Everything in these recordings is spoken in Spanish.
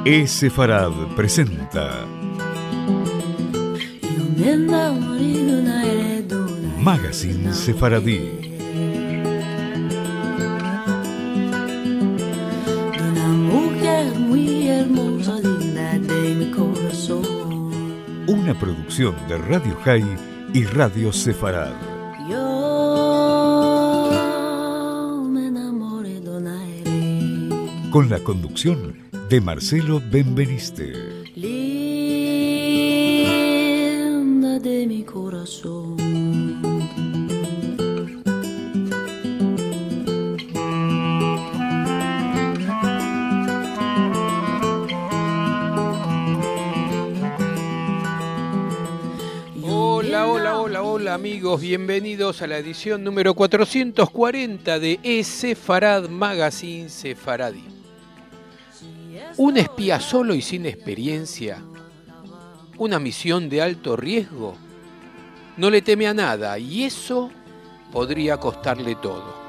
Sefarad presenta Magazine Sefaradí. Una producción de Radio High y Radio Sefarad. Con la conducción de Marcelo Benveniste. Linda de mi corazón. Hola amigos, bienvenidos a la edición número 440 de Sefarad Magazine Sefaradí. Un espía solo y sin experiencia, una misión de alto riesgo, no le teme a nada y eso podría costarle todo.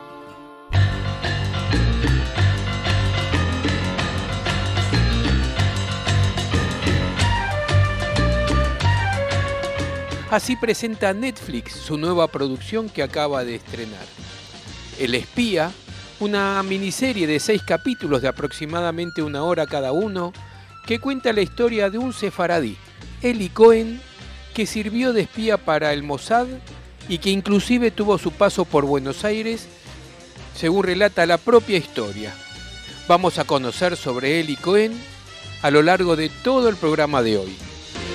Así presenta Netflix su nueva producción que acaba de estrenar. El espía, una miniserie de 6 capítulos de aproximadamente 1 hora cada uno, que cuenta la historia de un sefaradí, Eli Cohen, que sirvió de espía para el Mossad y que inclusive tuvo su paso por Buenos Aires, según relata la propia historia. Vamos a conocer sobre Eli Cohen a lo largo de todo el programa de hoy.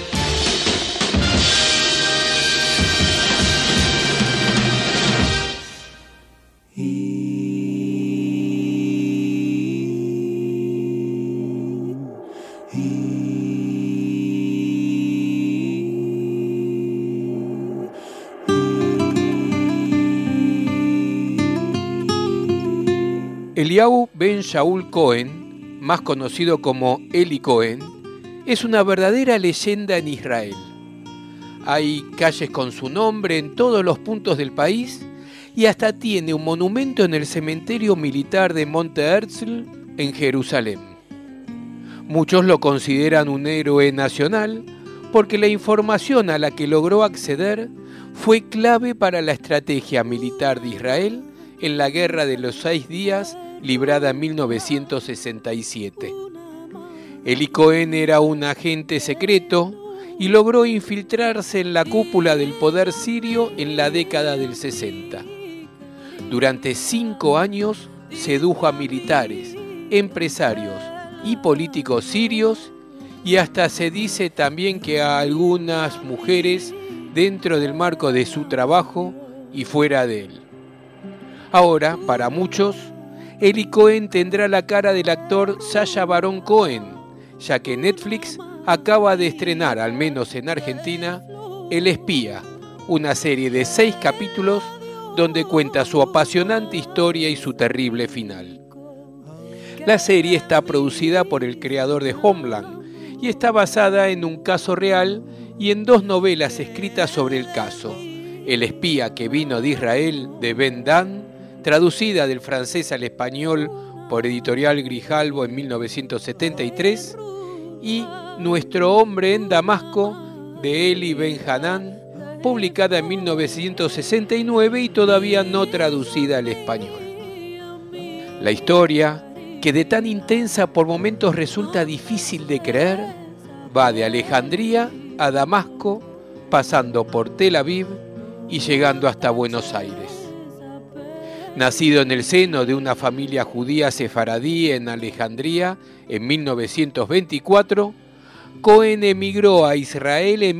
Eliyahu Ben Shaul Cohen, más conocido como Eli Cohen, es una verdadera leyenda en Israel. Hay calles con su nombre en todos los puntos del país y hasta tiene un monumento en el cementerio militar de Monte Herzl en Jerusalén. Muchos lo consideran un héroe nacional porque la información a la que logró acceder fue clave para la estrategia militar de Israel en la Guerra de los 6 días librada en 1967. Eli Cohen era un agente secreto y logró infiltrarse en la cúpula del poder sirio en la década del 60. Durante 5 años sedujo a militares, empresarios y políticos sirios y hasta se dice también que a algunas mujeres dentro del marco de su trabajo y fuera de él. Ahora, para muchos, Eli Cohen tendrá la cara del actor Sacha Baron Cohen, ya que Netflix acaba de estrenar, al menos en Argentina, El Espía, una serie de 6 capítulos donde cuenta su apasionante historia y su terrible final. La serie está producida por el creador de Homeland y está basada en un caso real y en 2 novelas escritas sobre el caso: El espía que vino de Israel, de Ben Dan, traducida del francés al español por Editorial Grijalbo en 1973, y Nuestro hombre en Damasco, de Eli Ben-Hanan, publicada en 1969 y todavía no traducida al español. La historia, que de tan intensa por momentos resulta difícil de creer, va de Alejandría a Damasco, pasando por Tel Aviv y llegando hasta Buenos Aires. Nacido en el seno de una familia judía sefaradí en Alejandría en 1924, Cohen emigró a Israel en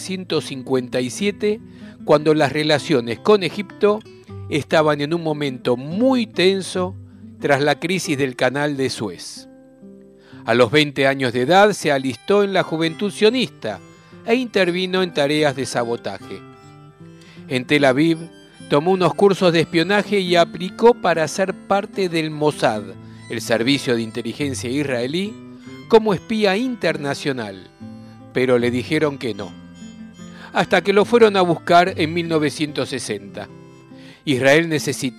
1957, cuando las relaciones con Egipto estaban en un momento muy tenso tras la crisis del Canal de Suez. A los 20 años de edad se alistó en la Juventud Sionista e intervino en tareas de sabotaje. En Tel Aviv tomó unos cursos de espionaje y aplicó para ser parte del Mossad, el servicio de inteligencia israelí, como espía internacional, pero le dijeron que no. Hasta que lo fueron a buscar en 1960. Israel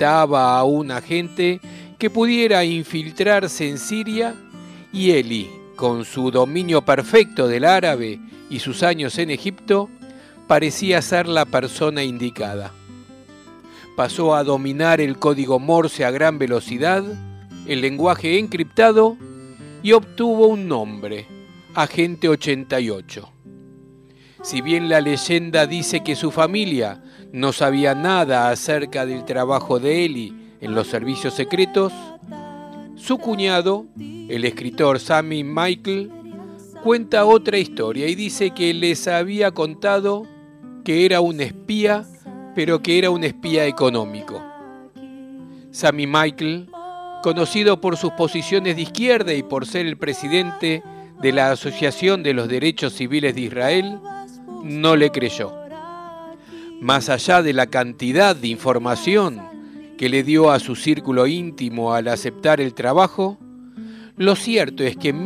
necesitaba a un agente que pudiera infiltrarse en Siria y Eli, con su dominio perfecto del árabe y sus años en Egipto, parecía ser la persona indicada. Pasó a dominar el código Morse a gran velocidad, el lenguaje encriptado, y obtuvo un nombre, Agente 88. Si bien la leyenda dice que su familia no sabía nada acerca del trabajo de Eli en los servicios secretos, su cuñado, el escritor Sami Michael, cuenta otra historia y dice que les había contado que era un espía, pero que era un espía económico. Sami Michael, conocido por sus posiciones de izquierda y por ser el presidente de la Asociación de los Derechos Civiles de Israel, no le creyó. Más allá de la cantidad de información que le dio a su círculo íntimo al aceptar el trabajo, lo cierto es que en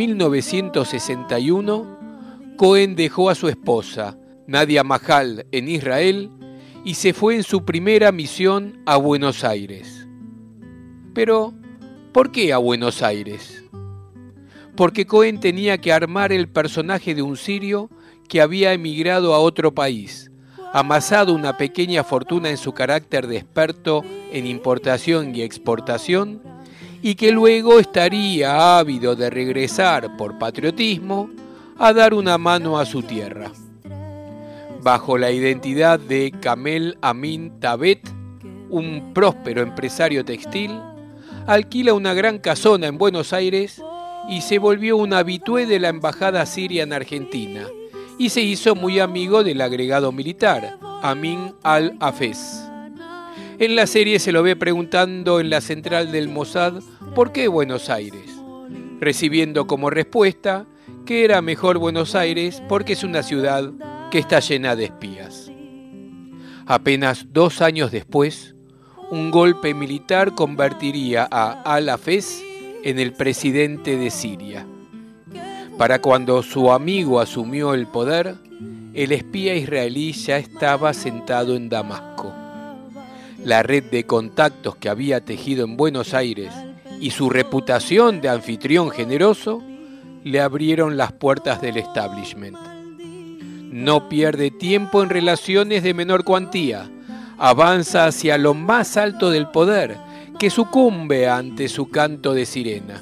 1961 Cohen dejó a su esposa, Nadia Mahal, en Israel y se fue en su primera misión a Buenos Aires. Pero, ¿por qué a Buenos Aires? Porque Cohen tenía que armar el personaje de un sirio que había emigrado a otro país, amasado una pequeña fortuna en su carácter de experto en importación y exportación, y que luego estaría ávido de regresar por patriotismo a dar una mano a su tierra. Bajo la identidad de Kamel Amin Tabet, un próspero empresario textil, alquila una gran casona en Buenos Aires y se volvió un habitué de la embajada siria en Argentina y se hizo muy amigo del agregado militar, Amin al-Hafez. En la serie se lo ve preguntando en la central del Mossad ¿por qué Buenos Aires?, recibiendo como respuesta que era mejor Buenos Aires porque es una ciudad que está llena de espías. Apenas 2 años después, un golpe militar convertiría a al-Hafez en el presidente de Siria. Para cuando su amigo asumió el poder, el espía israelí ya estaba sentado en Damasco. La red de contactos que había tejido en Buenos Aires y su reputación de anfitrión generoso le abrieron las puertas del establishment. No pierde tiempo en relaciones de menor cuantía, avanza hacia lo más alto del poder, que sucumbe ante su canto de sirena.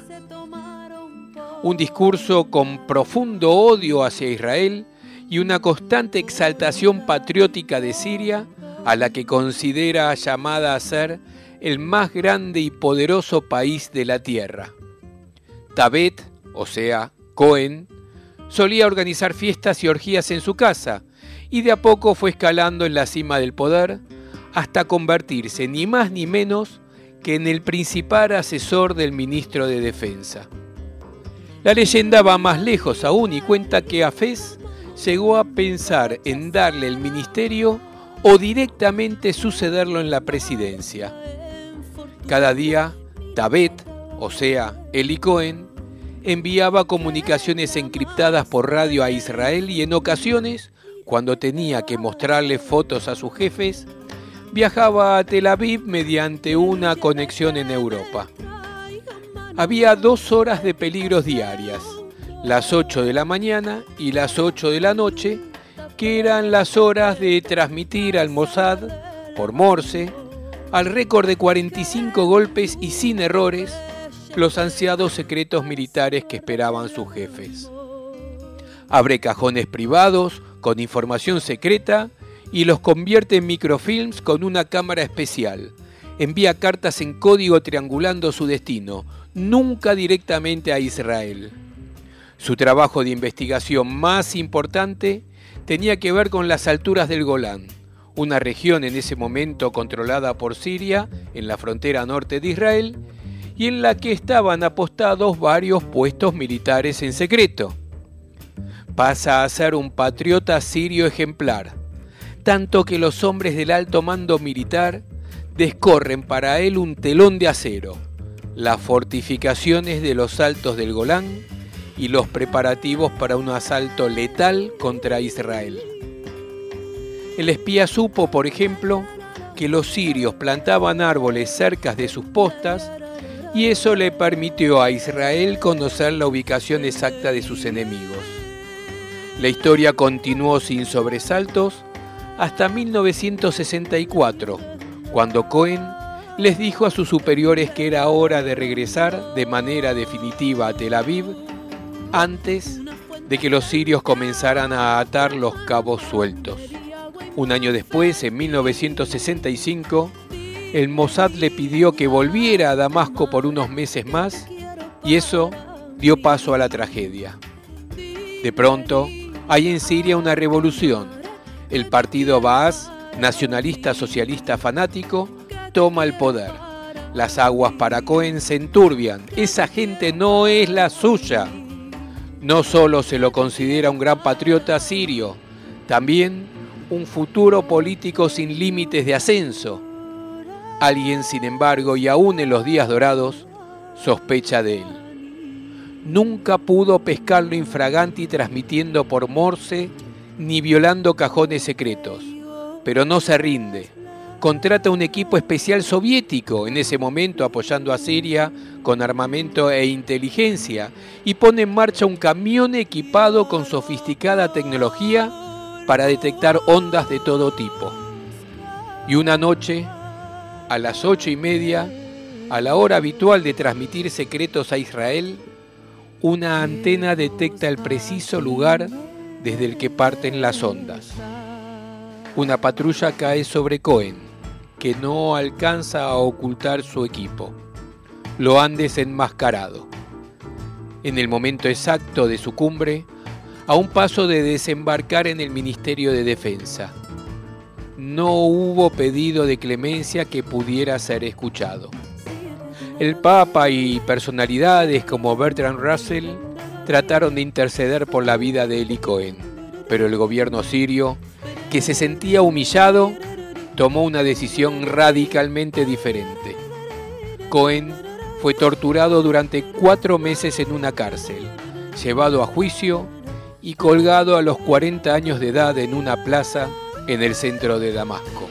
Un discurso con profundo odio hacia Israel y una constante exaltación patriótica de Siria, a la que considera llamada a ser el más grande y poderoso país de la tierra. Tabet, o sea, Cohen, solía organizar fiestas y orgías en su casa y de a poco fue escalando en la cima del poder hasta convertirse ni más ni menos que en el principal asesor del ministro de Defensa. La leyenda va más lejos aún y cuenta que Hafez llegó a pensar en darle el ministerio o directamente sucederlo en la presidencia. Cada día, Tabet, o sea, Eli Cohen, enviaba comunicaciones encriptadas por radio a Israel y en ocasiones, cuando tenía que mostrarle fotos a sus jefes, viajaba a Tel Aviv mediante una conexión en Europa. Había 2 horas de peligros diarias, las 8 de la mañana y las 8 de la noche, que eran las horas de transmitir al Mossad, por Morse, al récord de 45 golpes y sin errores, los ansiados secretos militares que esperaban sus jefes. Abre cajones privados con información secreta y los convierte en microfilms con una cámara especial. Envía cartas en código triangulando su destino, nunca directamente a Israel. Su trabajo de investigación más importante tenía que ver con las alturas del Golán, una región en ese momento controlada por Siria, en la frontera norte de Israel, y en la que estaban apostados varios puestos militares en secreto. Pasa a ser un patriota sirio ejemplar, tanto que los hombres del alto mando militar descorren para él un telón de acero, las fortificaciones de los altos del Golán y los preparativos para un asalto letal contra Israel. El espía supo, por ejemplo, que los sirios plantaban árboles cerca de sus postas y eso le permitió a Israel conocer la ubicación exacta de sus enemigos. La historia continuó sin sobresaltos hasta 1964, cuando Cohen les dijo a sus superiores que era hora de regresar de manera definitiva a Tel Aviv antes de que los sirios comenzaran a atar los cabos sueltos. Un año después, en 1965, el Mossad le pidió que volviera a Damasco por unos meses más y eso dio paso a la tragedia. De pronto, hay en Siria una revolución. El partido Baas, nacionalista socialista fanático, toma el poder. Las aguas para Cohen se enturbian. Esa gente no es la suya. No solo se lo considera un gran patriota sirio, también un futuro político sin límites de ascenso. Alguien, sin embargo, y aún en los días dorados, sospecha de él. Nunca pudo pescarlo infraganti transmitiendo por Morse ni violando cajones secretos, pero no se rinde. Contrata un equipo especial soviético, en ese momento apoyando a Siria con armamento e inteligencia, y pone en marcha un camión equipado con sofisticada tecnología para detectar ondas de todo tipo. Y una noche, a las 8:30, a la hora habitual de transmitir secretos a Israel, una antena detecta el preciso lugar desde el que parten las ondas. Una patrulla cae sobre Cohen, que no alcanza a ocultar su equipo. Lo han desenmascarado. En el momento exacto de su cumbre, a un paso de desembarcar en el Ministerio de Defensa. No hubo pedido de clemencia que pudiera ser escuchado. El Papa y personalidades como Bertrand Russell trataron de interceder por la vida de Eli Cohen, pero el gobierno sirio, que se sentía humillado, tomó una decisión radicalmente diferente. Cohen fue torturado durante 4 meses en una cárcel, llevado a juicio y colgado a los 40 años de edad en una plaza en el centro de Damasco.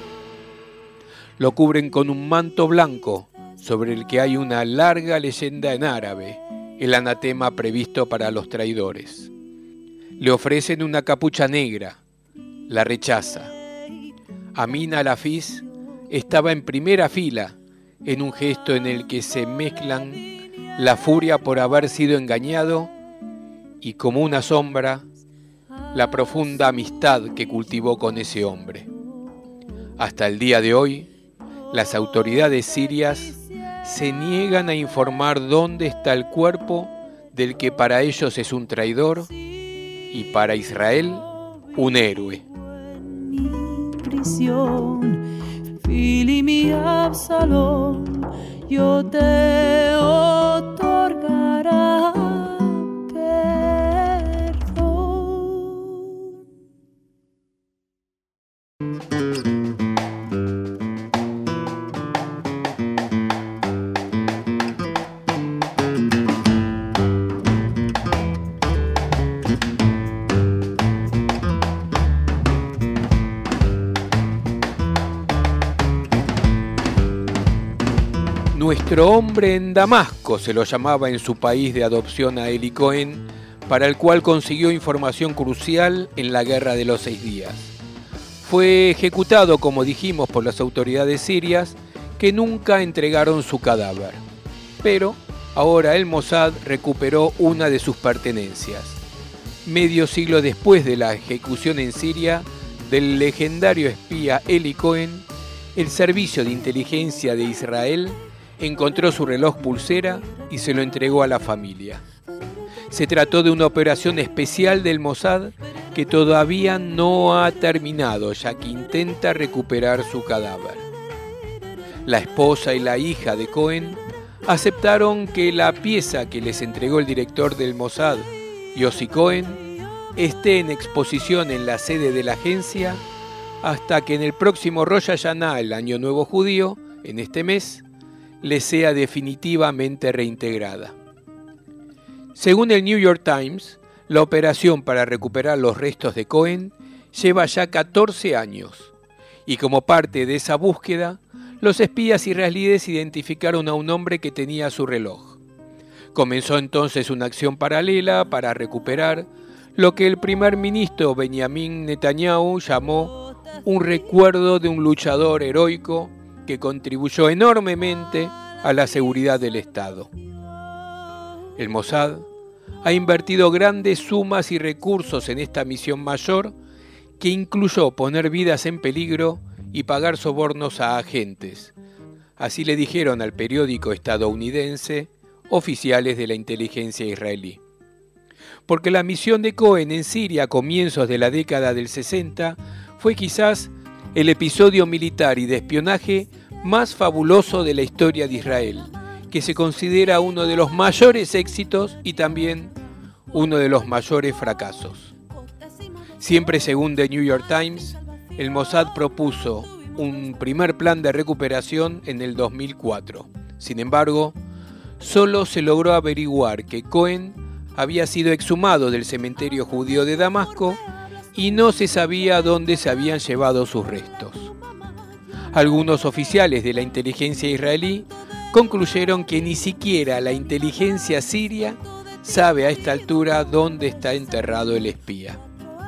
Lo cubren con un manto blanco sobre el que hay una larga leyenda en árabe, el anatema previsto para los traidores. Le ofrecen una capucha negra, la rechaza. Amin al-Hafiz estaba en primera fila en un gesto en el que se mezclan la furia por haber sido engañado y, como una sombra, la profunda amistad que cultivó con ese hombre. Hasta el día de hoy, las autoridades sirias se niegan a informar dónde está el cuerpo del que para ellos es un traidor y para Israel un héroe. Fili mi Absalón, yo te otorgará perdón. Nuestro hombre en Damasco se lo llamaba en su país de adopción a Eli Cohen, para el cual consiguió información crucial en la Guerra de los 6 días. Fue ejecutado, como dijimos, por las autoridades sirias, que nunca entregaron su cadáver. Pero ahora el Mossad recuperó una de sus pertenencias. Medio siglo después de la ejecución en Siria del legendario espía Eli Cohen, el Servicio de Inteligencia de Israel encontró su reloj pulsera y se lo entregó a la familia. Se trató de una operación especial del Mossad que todavía no ha terminado, ya que intenta recuperar su cadáver. La esposa y la hija de Cohen aceptaron que la pieza que les entregó el director del Mossad, Yossi Cohen, esté en exposición en la sede de la agencia hasta que en el próximo Rosh Hashanah, el Año Nuevo Judío, en este mes, le sea definitivamente reintegrada. Según el New York Times, la operación para recuperar los restos de Cohen lleva ya 14 años y como parte de esa búsqueda, los espías israelíes identificaron a un hombre que tenía su reloj. Comenzó entonces una acción paralela para recuperar lo que el primer ministro Benjamín Netanyahu llamó un recuerdo de un luchador heroico que contribuyó enormemente a la seguridad del Estado. El Mossad ha invertido grandes sumas y recursos en esta misión mayor que incluyó poner vidas en peligro y pagar sobornos a agentes. Así le dijeron al periódico estadounidense oficiales de la inteligencia israelí. Porque la misión de Cohen en Siria a comienzos de la década del 60 fue quizás el episodio militar y de espionaje más fabuloso de la historia de Israel, que se considera uno de los mayores éxitos y también uno de los mayores fracasos. Siempre según The New York Times, el Mossad propuso un primer plan de recuperación en el 2004. Sin embargo, solo se logró averiguar que Cohen había sido exhumado del cementerio judío de Damasco y no se sabía dónde se habían llevado sus restos. Algunos oficiales de la inteligencia israelí concluyeron que ni siquiera la inteligencia siria sabe a esta altura dónde está enterrado el espía.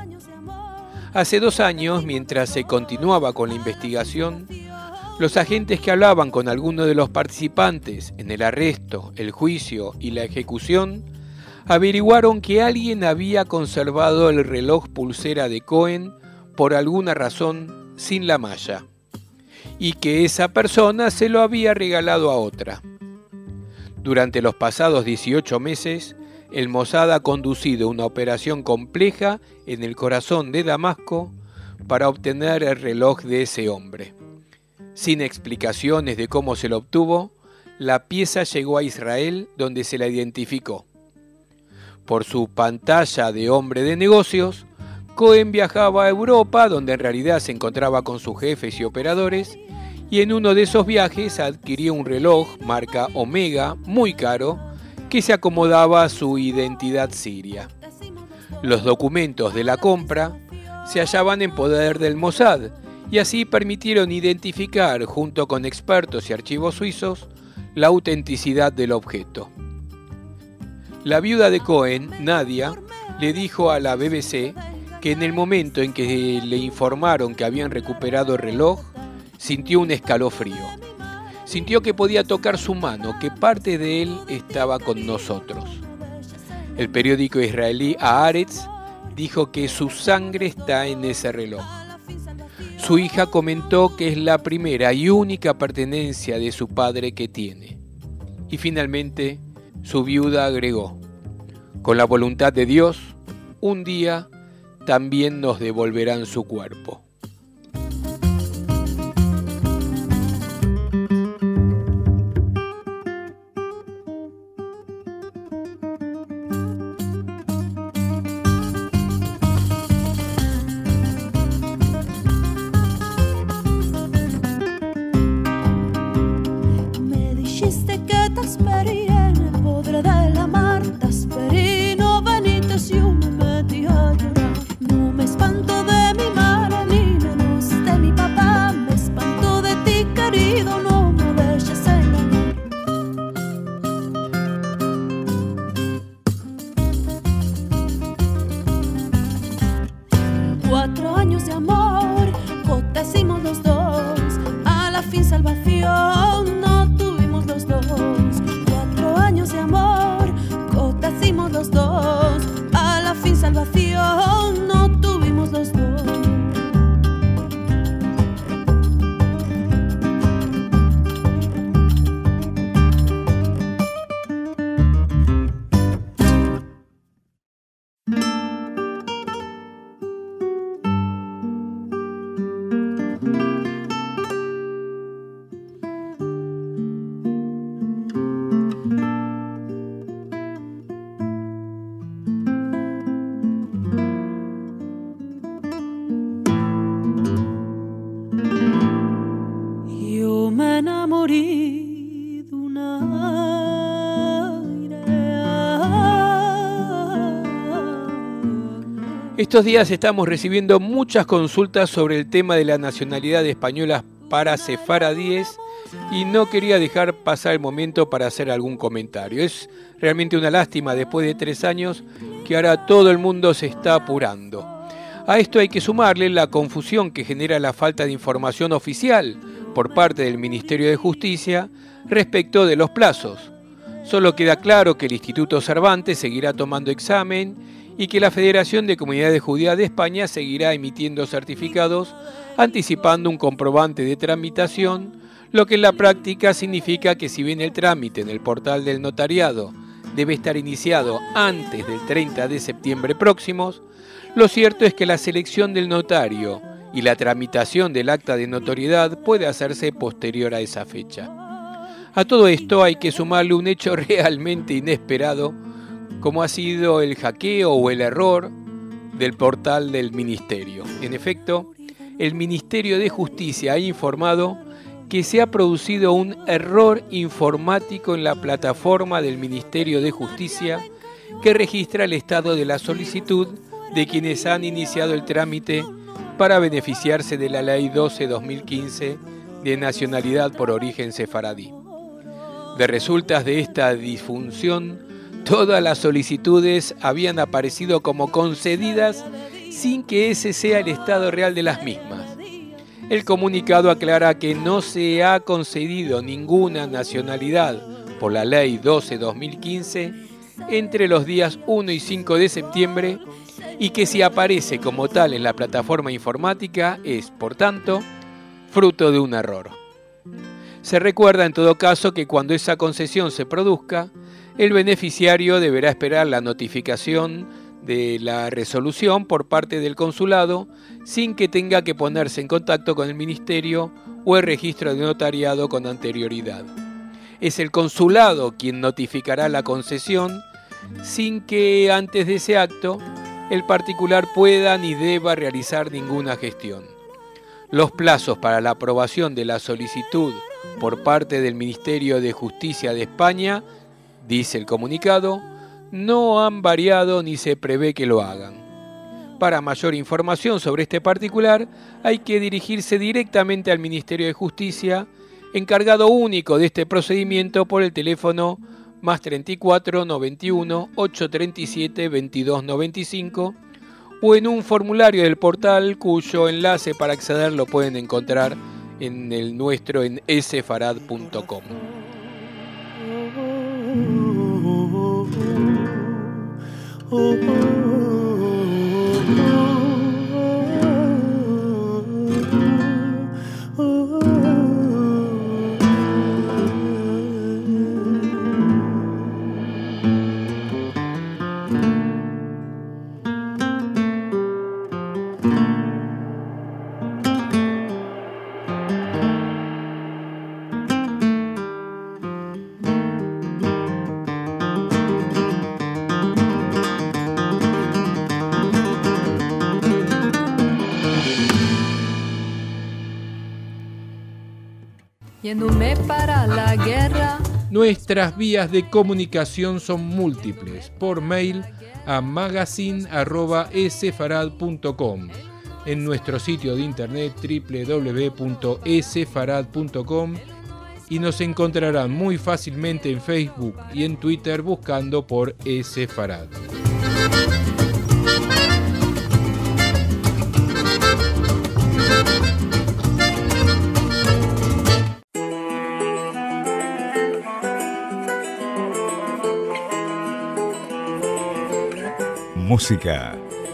Hace 2 años, mientras se continuaba con la investigación, los agentes que hablaban con algunos de los participantes en el arresto, el juicio y la ejecución averiguaron que alguien había conservado el reloj pulsera de Cohen por alguna razón sin la malla y que esa persona se lo había regalado a otra. Durante los pasados 18 meses, el Mossad ha conducido una operación compleja en el corazón de Damasco para obtener el reloj de ese hombre. Sin explicaciones de cómo se lo obtuvo, la pieza llegó a Israel, donde se la identificó. Por su pantalla de hombre de negocios, Cohen viajaba a Europa, donde en realidad se encontraba con sus jefes y operadores, y en uno de esos viajes adquirió un reloj marca Omega, muy caro, que se acomodaba a su identidad siria. Los documentos de la compra se hallaban en poder del Mossad y así permitieron identificar, junto con expertos y archivos suizos, la autenticidad del objeto. La viuda de Cohen, Nadia, le dijo a la BBC que en el momento en que le informaron que habían recuperado el reloj, sintió un escalofrío. Sintió que podía tocar su mano, que parte de él estaba con nosotros. El periódico israelí Haaretz dijo que su sangre está en ese reloj. Su hija comentó que es la primera y única pertenencia de su padre que tiene. Y finalmente, su viuda agregó: con la voluntad de Dios, un día también nos devolverán su cuerpo. Estos días estamos recibiendo muchas consultas sobre el tema de la nacionalidad española para sefaradíes y no quería dejar pasar el momento para hacer algún comentario. Es realmente una lástima después de 3 años que ahora todo el mundo se está apurando. A esto hay que sumarle la confusión que genera la falta de información oficial por parte del Ministerio de Justicia respecto de los plazos. Solo queda claro que el Instituto Cervantes seguirá tomando examen y que la Federación de Comunidades Judías de España seguirá emitiendo certificados anticipando un comprobante de tramitación, lo que en la práctica significa que si bien el trámite en el portal del notariado debe estar iniciado antes del 30 de septiembre próximos, lo cierto es que la selección del notario y la tramitación del acta de notoriedad puede hacerse posterior a esa fecha. A todo esto hay que sumarle un hecho realmente inesperado, como ha sido el hackeo o el error del portal del Ministerio. En efecto, el Ministerio de Justicia ha informado que se ha producido un error informático en la plataforma del Ministerio de Justicia que registra el estado de la solicitud de quienes han iniciado el trámite para beneficiarse de la Ley 12-2015 de nacionalidad por origen sefaradí. De resultas de esta disfunción, todas las solicitudes habían aparecido como concedidas sin que ese sea el estado real de las mismas. El comunicado aclara que no se ha concedido ninguna nacionalidad por la Ley 12-2015 entre los días 1 y 5 de septiembre y que si aparece como tal en la plataforma informática es, por tanto, fruto de un error. Se recuerda en todo caso que cuando esa concesión se produzca, el beneficiario deberá esperar la notificación de la resolución por parte del consulado sin que tenga que ponerse en contacto con el ministerio o el registro de notariado con anterioridad. Es el consulado quien notificará la concesión sin que antes de ese acto el particular pueda ni deba realizar ninguna gestión. Los plazos para la aprobación de la solicitud por parte del Ministerio de Justicia de España, dice el comunicado, no han variado ni se prevé que lo hagan. Para mayor información sobre este particular, hay que dirigirse directamente al Ministerio de Justicia, encargado único de este procedimiento, por el teléfono +34 91 837 22 95 o en un formulario del portal cuyo enlace para acceder lo pueden encontrar en el nuestro en sefarad.com. Yéndome para la guerra. Nuestras vías de comunicación son múltiples. Por mail a magazine@sefarad.com, en nuestro sitio de internet www.sefarad.com, y nos encontrarán muy fácilmente en Facebook y en Twitter buscando por Sefarad. Música.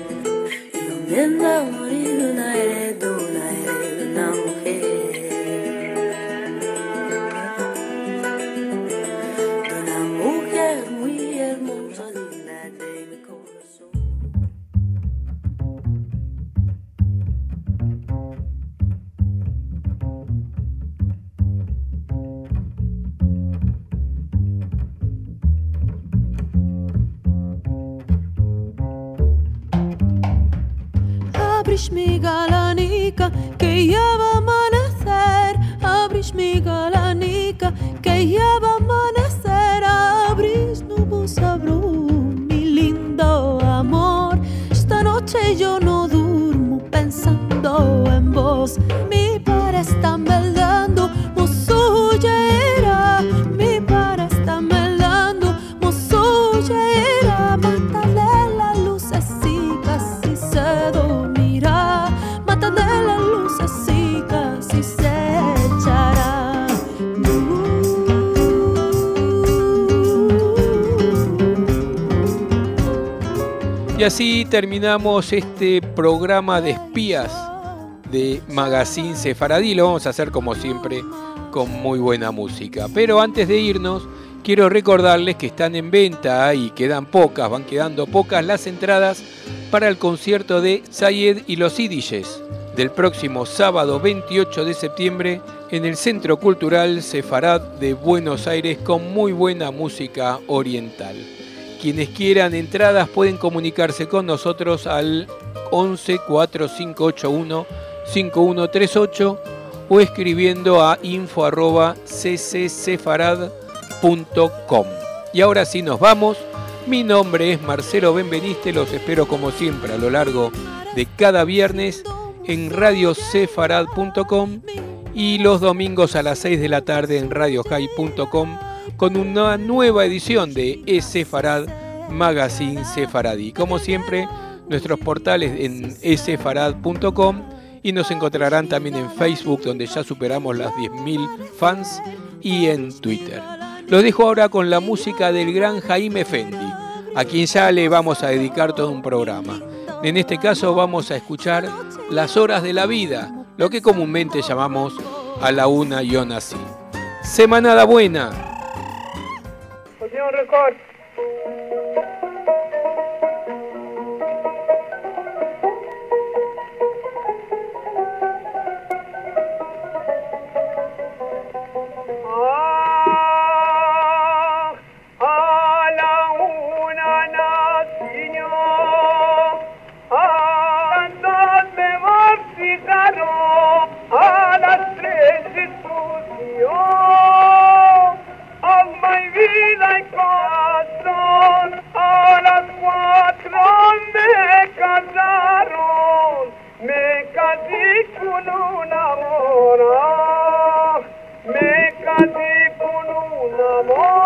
Abrish mi galanica, que ya va a amanecer. Abrish mi galanica, que ya va a amanecer. Abrish nubos abro, mi lindo amor. Esta noche yo no durmo pensando en vos. Mi par es tan bello. Y así terminamos este programa de espías de Magazine Sefaradí. Lo vamos a hacer como siempre con muy buena música. Pero antes de irnos, quiero recordarles que están en venta y van quedando pocas las entradas para el concierto de Sayed y los Idilles del próximo sábado 28 de septiembre en el Centro Cultural Sefarad de Buenos Aires con muy buena música oriental. Quienes quieran entradas pueden comunicarse con nosotros al 11 4581 5138 o escribiendo a info@ccsefarad.com. Y ahora sí nos vamos. Mi nombre es Marcelo Benveniste, los espero como siempre a lo largo de cada viernes en radiosefarad.com y los domingos a las 6 de la tarde en radiohai.com con una nueva edición de Sefarad Magazine Sefaradí. Como siempre, nuestros portales en sefarad.com y nos encontrarán también en Facebook, donde ya superamos las 10.000 fans, y en Twitter. Los dejo ahora con la música del gran Jaime Efendi, a quien ya le vamos a dedicar todo un programa. En este caso vamos a escuchar Las Horas de la Vida, lo que comúnmente llamamos A la Una Yo Nací. Semanada buena. Record. Me casé con un amor.